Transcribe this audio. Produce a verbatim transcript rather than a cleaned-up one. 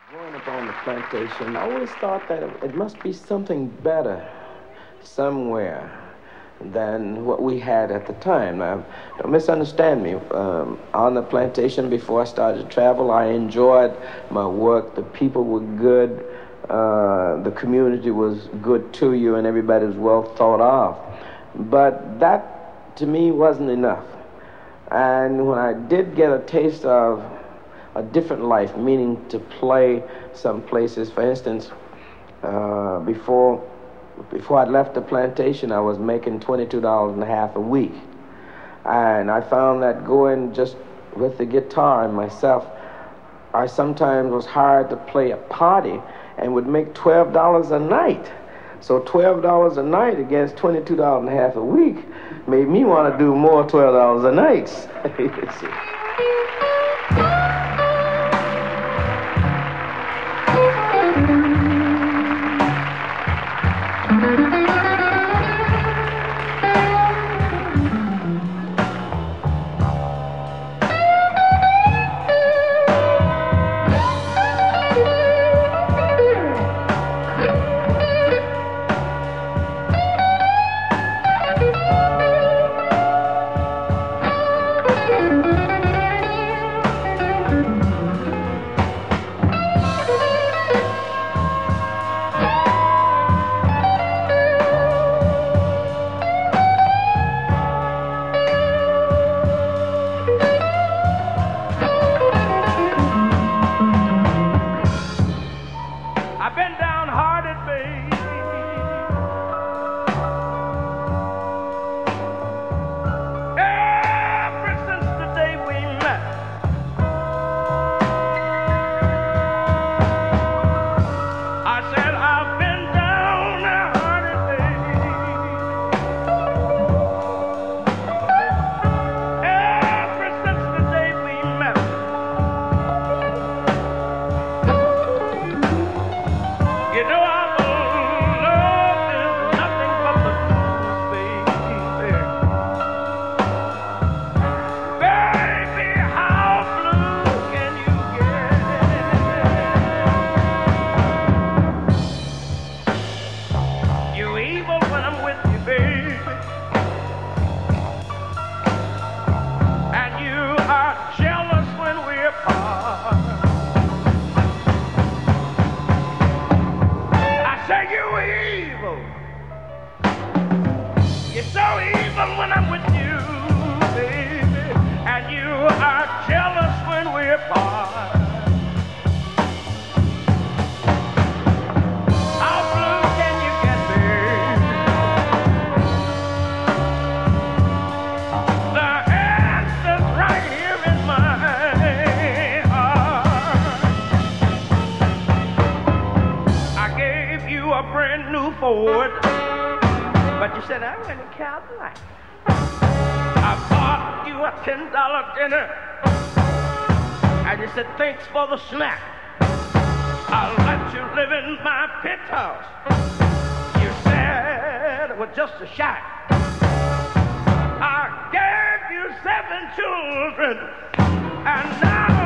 Growing up on the plantation, I always thought that it, it must be something better somewhere than what we had at the time. Now, don't misunderstand me. Um, on the plantation, before I started to travel, I enjoyed my work. The people were good. Uh, the community was good to you, and everybody was well thought of. But that, to me, wasn't enough. And when I did get a taste of a different life, meaning to play some places, for instance, uh, before before I left the plantation, I was making twenty-two dollars and a half a week. And I found that going just with the guitar and myself, I sometimes was hired to play a party and would make twelve dollars a night. So twelve dollars a night against twenty-two dollars and a half a week made me want to do more twelve dollars a night. But you said, I went to Cadillac. I bought you a ten dollar dinner. And you said, thanks for the snack. I'll let you live in my penthouse. You said it was just a shack. I gave you seven children. And now